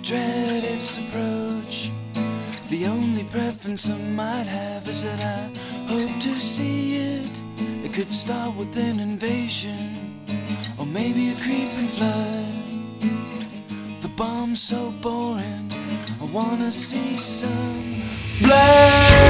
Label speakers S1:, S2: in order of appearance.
S1: dread its approach. The only preference I might have is that I hope to see it. It could start with an invasion, or maybe a creeping flood. The bomb's so boring, I wanna see some blood.